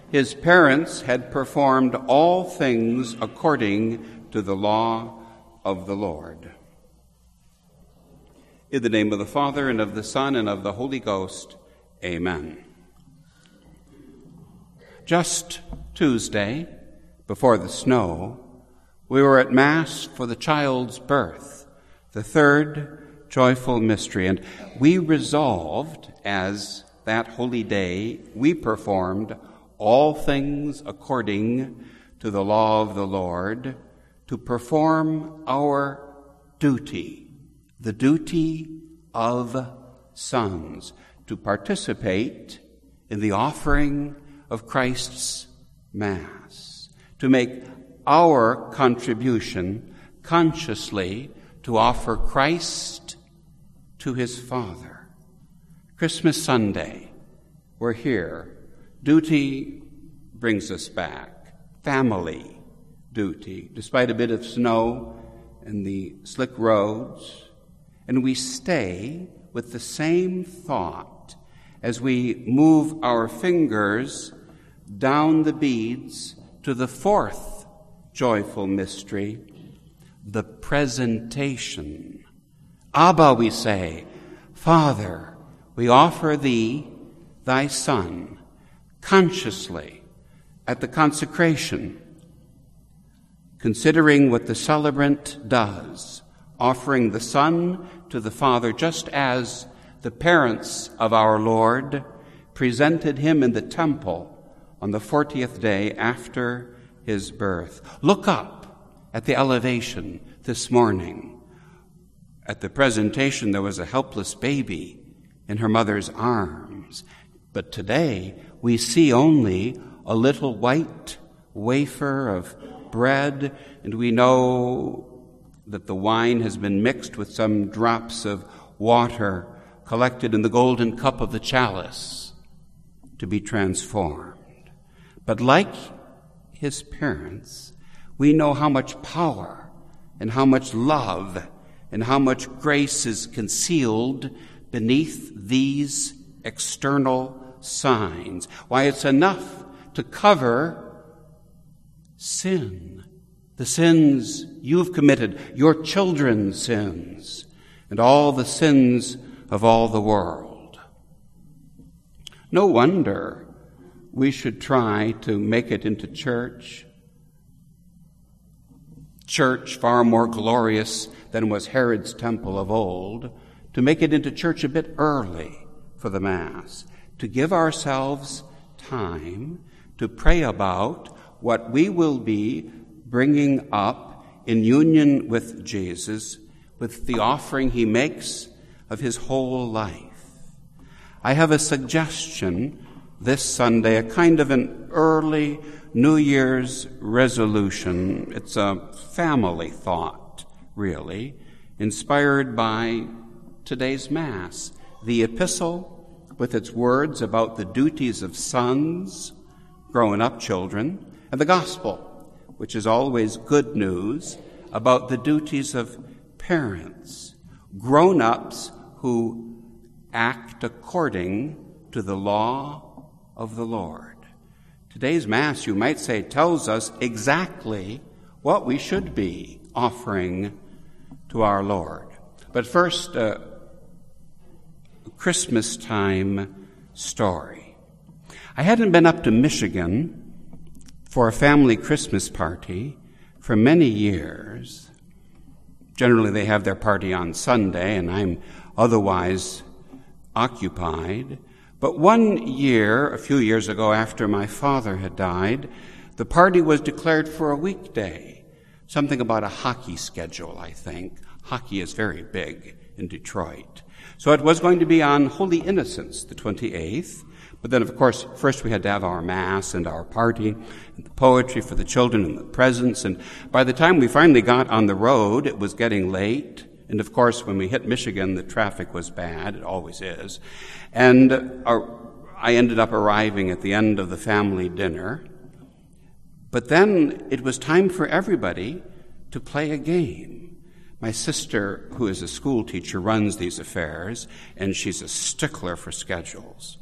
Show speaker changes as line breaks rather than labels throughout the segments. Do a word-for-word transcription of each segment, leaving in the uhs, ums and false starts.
His parents had performed all things according to the law of the Lord. In the name of the Father, and of the Son, and of the Holy Ghost, amen. Just Tuesday, before the snow, we were at Mass for the child's birth, the third joyful mystery, and we resolved, as that holy day, we performed all things according to the law of the Lord, to perform our duty, the duty of sons, to participate in the offering of Christ's Mass, to make our contribution consciously to offer Christ to his Father. Christmas Sunday, we're here. Duty brings us back. Family duty, despite a bit of snow and the slick roads. And we stay with the same thought as we move our fingers down the beads to the fourth joyful mystery, the presentation. Abba, we say, Father, we offer thee, thy Son, consciously at the consecration, considering what the celebrant does, offering the Son to the Father, just as the parents of our Lord presented him in the temple on the fortieth day after his birth. Look up at the elevation this morning. At the presentation, there was a helpless baby in her mother's arms. But today, we see only a little white wafer of bread, and we know that the wine has been mixed with some drops of water collected in the golden cup of the chalice to be transformed. But like his parents, we know how much power and how much love and how much grace is concealed beneath these external signs. Why, it's enough to cover sin, the sins you've committed, your children's sins, and all the sins of all the world. No wonder we should try to make it into church. Church far more glorious than was Herod's temple of old, to make it into church a bit early for the Mass, to give ourselves time to pray about what we will be bringing up in union with Jesus, with the offering he makes of his whole life. I have a suggestion this Sunday, a kind of an early New Year's resolution. It's a family thought, really, inspired by today's Mass, the epistle with its words about the duties of sons, grown-up children, and the gospel, which is always good news, about the duties of parents, grown-ups who act according to the law of the Lord. Today's Mass, you might say, tells us exactly what we should be offering to our Lord. But first, a Christmas time story. I hadn't been up to Michigan for a family Christmas party for many years. Generally, they have their party on Sunday, and I'm otherwise occupied. But one year, a few years ago, after my father had died, the party was declared for a weekday. Something about a hockey schedule, I think. Hockey is very big in Detroit. So it was going to be on Holy Innocents, the twenty-eighth. But then, of course, first we had to have our Mass and our party, and the poetry for the children and the presents. And by the time we finally got on the road, it was getting late. And of course, when we hit Michigan, the traffic was bad. It always is. And our, I ended up arriving at the end of the family dinner. But then it was time for everybody to play a game. My sister, who is a school teacher, runs these affairs, and she's a stickler for schedules.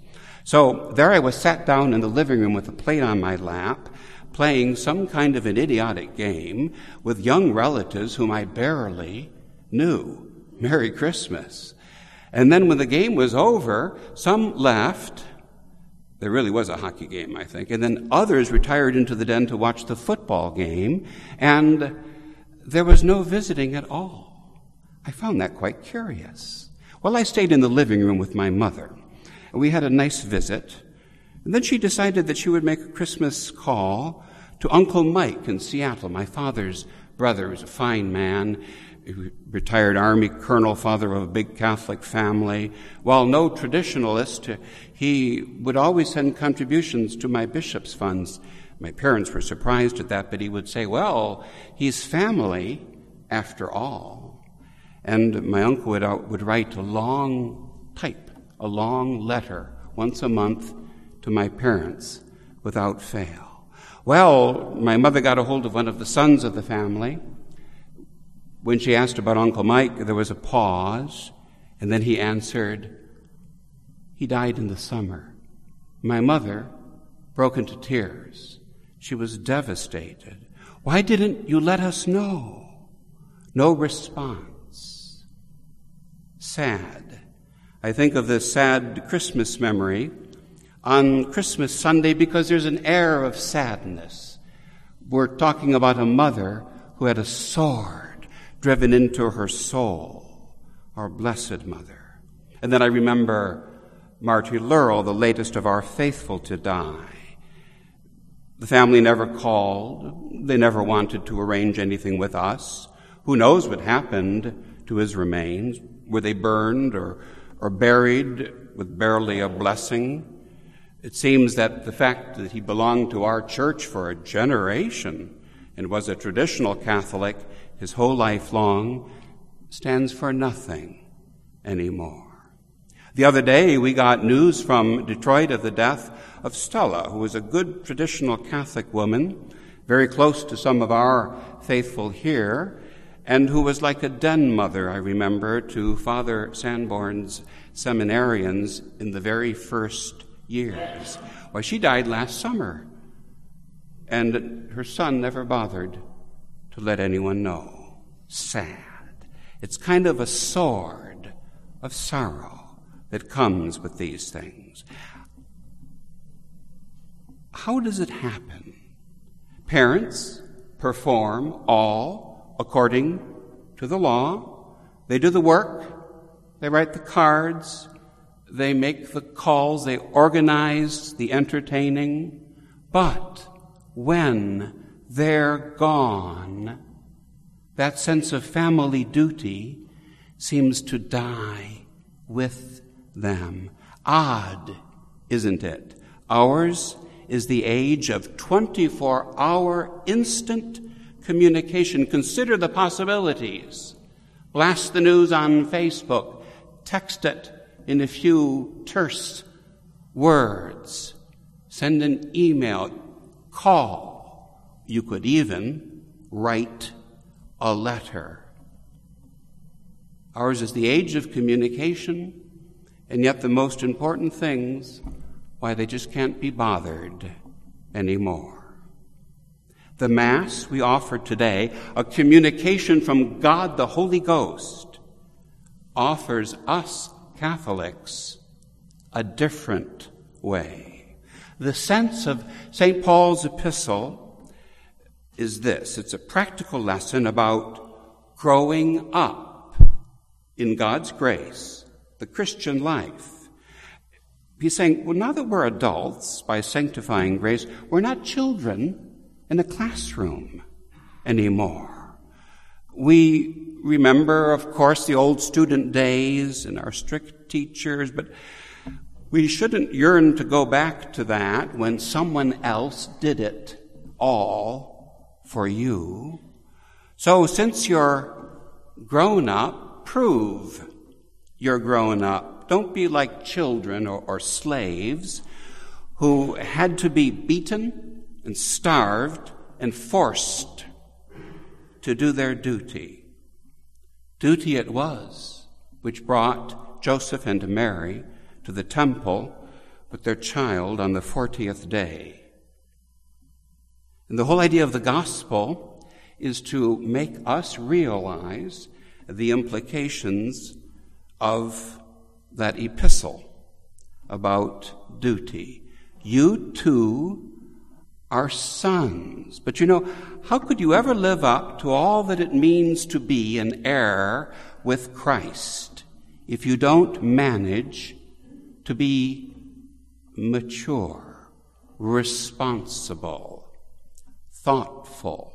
So there I was sat down in the living room with a plate on my lap, playing some kind of an idiotic game with young relatives whom I barely knew. Merry Christmas. And then when the game was over, some left. There really was a hockey game, I think. And then others retired into the den to watch the football game. And there was no visiting at all. I found that quite curious. Well, I stayed in the living room with my mother. We had a nice visit. And then she decided that she would make a Christmas call to Uncle Mike in Seattle, my father's brother, who's a fine man, retired Army colonel, father of a big Catholic family. While no traditionalist, he would always send contributions to my bishop's funds. My parents were surprised at that, but he would say, well, he's family after all. And my uncle would, uh, would write a long type, a long letter once a month to my parents without fail. Well, my mother got a hold of one of the sons of the family. When she asked about Uncle Mike, there was a pause, and then he answered, he died in the summer. My mother broke into tears. She was devastated. Why didn't you let us know? No response. Sad. I think of this sad Christmas memory on Christmas Sunday because there's an air of sadness. We're talking about a mother who had a sword driven into her soul, our Blessed Mother. And then I remember Marty Lurrell, the latest of our faithful to die. The family never called. They never wanted to arrange anything with us. Who knows what happened to his remains? Were they burned or, or buried with barely a blessing? It seems that the fact that he belonged to our church for a generation and was a traditional Catholic his whole life long stands for nothing anymore. The other day, we got news from Detroit of the death of Stella, who was a good traditional Catholic woman, very close to some of our faithful here, and who was like a den mother, I remember, to Father Sanborn's seminarians in the very first years. Well, she died last summer, and her son never bothered to let anyone know. Sad. It's kind of a sword of sorrow that comes with these things. How does it happen? Parents perform all according to the law. They do the work. They write the cards. They make the calls. They organize the entertaining. But when they're gone, that sense of family duty seems to die with them. Odd, isn't it? Ours is the age of twenty-four hour instant communication. Consider the possibilities. Blast the news on Facebook. Text it in a few terse words. Send an email. Call. You could even write a letter. Ours is the age of communication, and yet the most important things, why, they just can't be bothered anymore. The Mass we offer today, a communication from God the Holy Ghost, offers us Catholics a different way. The sense of Saint Paul's epistle is this. It's a practical lesson about growing up in God's grace, the Christian life. He's saying, well, now that we're adults, by sanctifying grace, we're not children in a classroom anymore. We remember, of course, the old student days and our strict teachers, but we shouldn't yearn to go back to that when someone else did it all for you. So since you're grown up, prove you're grown up. Don't be like children or, or slaves who had to be beaten and starved and forced to do their duty. Duty it was, which brought Joseph and Mary to the temple but their child on the fortieth day. And the whole idea of the gospel is to make us realize the implications of that epistle about duty. You too are sons. But you know, how could you ever live up to all that it means to be an heir with Christ if you don't manage to be mature, responsible, thoughtful,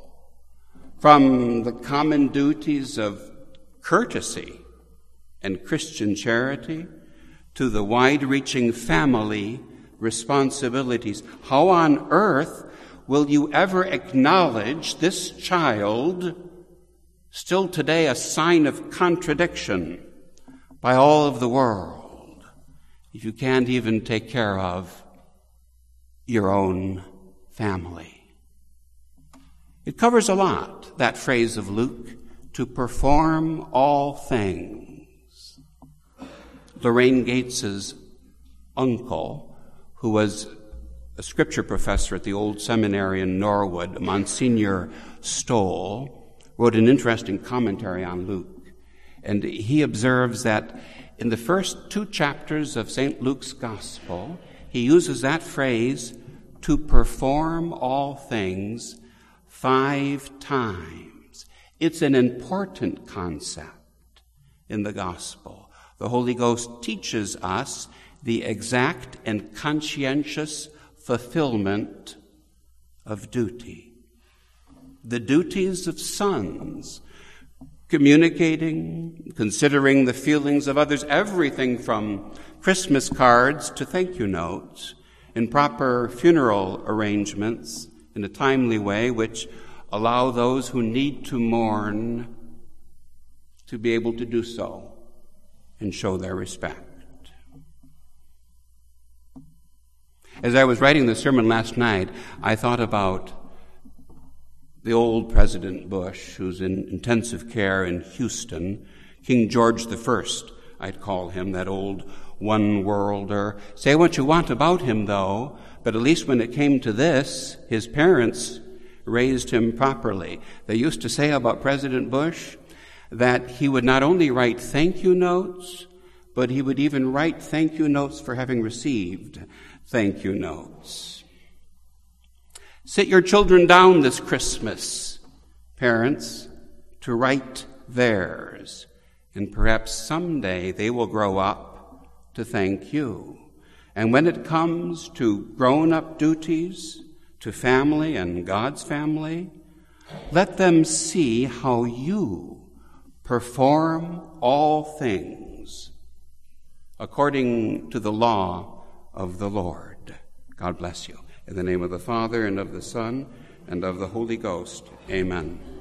from the common duties of courtesy and Christian charity to the wide-reaching family responsibilities? How on earth will you ever acknowledge this child, still today a sign of contradiction by all of the world, if you can't even take care of your own family? It covers a lot, that phrase of Luke, to perform all things. Lorraine Gates's uncle, who was a scripture professor at the old seminary in Norwood, Monsignor Stoll, wrote an interesting commentary on Luke. And he observes that in the first two chapters of Saint Luke's Gospel, he uses that phrase, to perform all things, five times. It's an important concept in the gospel. The Holy Ghost teaches us the exact and conscientious fulfillment of duty. The duties of sons, communicating, considering the feelings of others, everything from Christmas cards to thank you notes, in proper funeral arrangements, in a timely way, which allow those who need to mourn to be able to do so and show their respect. As I was writing the sermon last night, I thought about the old President Bush, who's in intensive care in Houston, King George the First, I'd call him, that old one-worlder. Say what you want about him, though, but at least when it came to this, his parents raised him properly. They used to say about President Bush that he would not only write thank you notes, but he would even write thank you notes for having received thank you notes. Sit your children down this Christmas, parents, to write theirs, and perhaps someday they will grow up to thank you. And when it comes to grown-up duties, to family and God's family, let them see how you perform all things according to the law of the Lord. God bless you. In the name of the Father, and of the Son, and of the Holy Ghost. Amen.